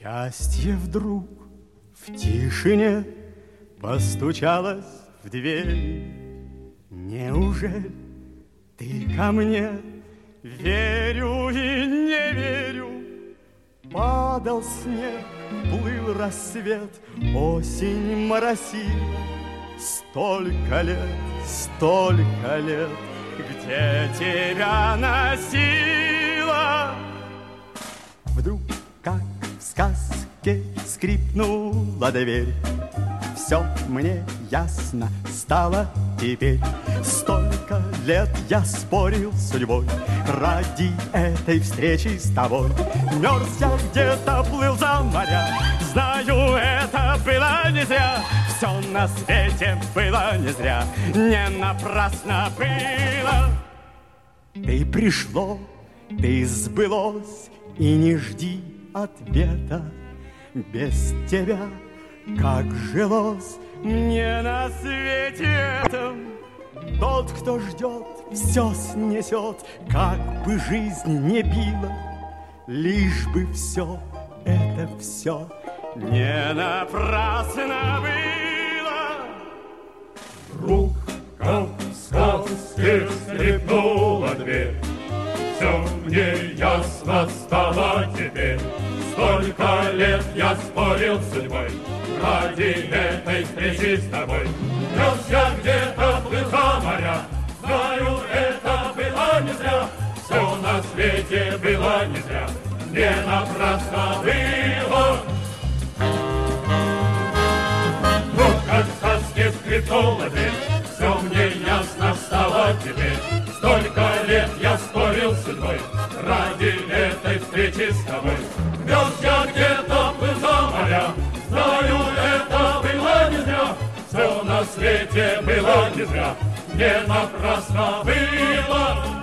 Счастье вдруг в тишине постучалось в дверь. Неужели ты ко мне? Верю и не верю. Падал снег, плыл рассвет, осень моросила. Столько лет, где тебя носила? Вдруг, как в сказке, скрипнула дверь. Все мне ясно стало теперь. Столько лет я спорил с судьбой ради этой встречи с тобой. Мерз я где-то, плыл за моря. Знаю, это было не зря. Все на свете было не зря. Не напрасно было. Ты пришло, ты сбылось, и не жди ответа. Без тебя как жилось мне на свете этом. Тот, кто ждет, все снесет, как бы жизнь не била, лишь бы все это все не напрасно было. Вдруг, как в сказке, скрипнула дверь. Все мне ясно стало теперь. Столько лет я спорил с судьбой ради этой встречи с тобой. Мерз я где-то, плыл за моря. Знаю, это было не зря. Все на свете было не зря. Не напрасно было. Вот как в сказке скрипнула дверь. Все мне ясно стало теперь. Столько лет я спорил с судьбой ради этой встречи с тобой. Мерз я где-то, плыл за моря. Знаю, это было не зря. Все на свете было не зря. Не напрасно было.